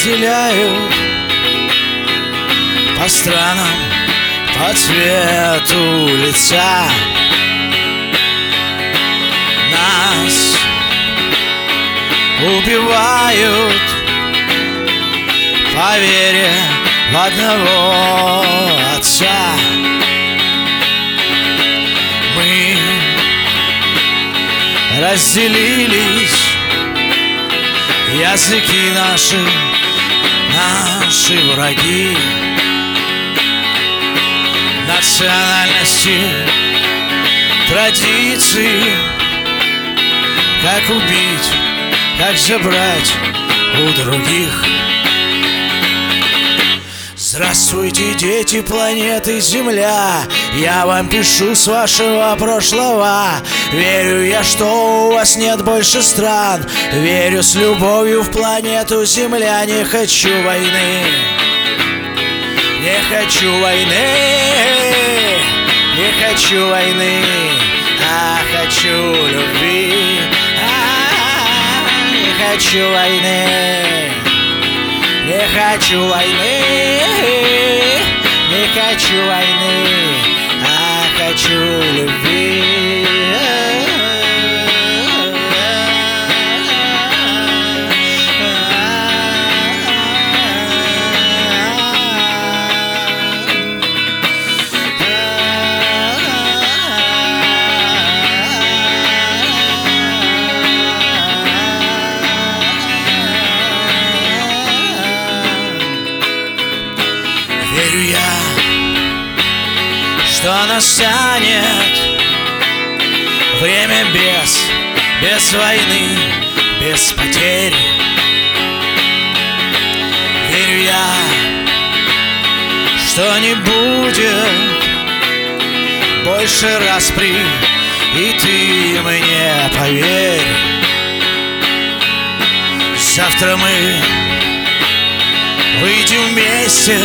разделяют по странам, по цвету лица. Нас убивают по вере в одного отца. Мы разделились, языки наши враги, национальности, традиции. Как убить, как забрать у других. Здравствуйте, дети планеты Земля, я вам пишу с вашего прошлого. Верю я, что у вас нет больше стран. Верю с любовью в планету Земля. Не хочу войны, не хочу войны, не хочу войны, а хочу любви. Не хочу войны, не хочу войны, не хочу войны, а хочу любви. Верю я, что настанет время без войны, без потерь. Верю я, что не будет больше распри, и ты мне поверь. Завтра мы выйдем вместе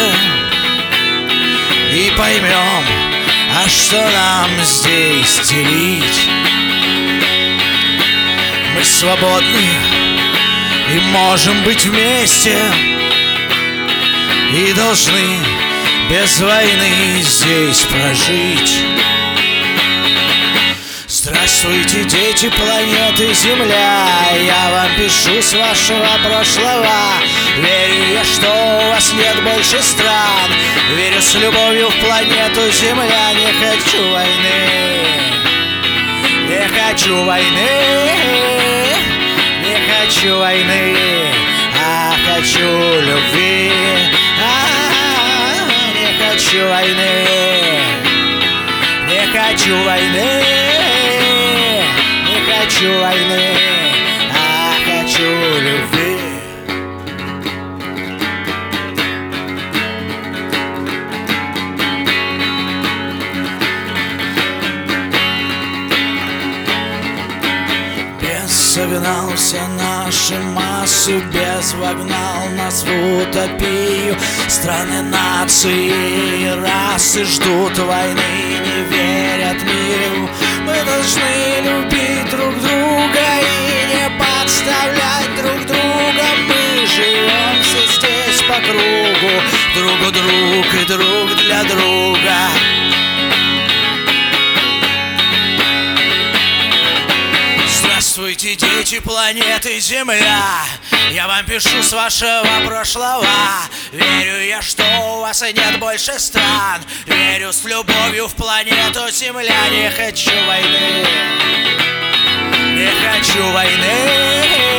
и поймем, а что нам здесь делить. Мы свободны и можем быть вместе, и должны без войны здесь прожить. Здравствуйте, дети планеты Земля, я вам пишу с вашего прошлого. Верю я, что у вас нет больше стран. Верю с любовью в планету Земля. Не хочу войны, не хочу войны, не хочу войны, а хочу любви. Не хочу войны, не хочу войны, не хочу войны, а хочу любви. Согнал все наши массы, без вогнал нас в утопию. Страны, нации, расы ждут войны, не верят миру. Мы должны любить друг друга и не подставлять друг друга. Мы живем все здесь по кругу, друг друг и друг для друга. Здравствуйте, дети планеты Земля, я вам пишу с вашего прошлого. Верю я, что у вас нет больше стран. Верю с любовью в планету Земля. Не хочу войны, не хочу войны,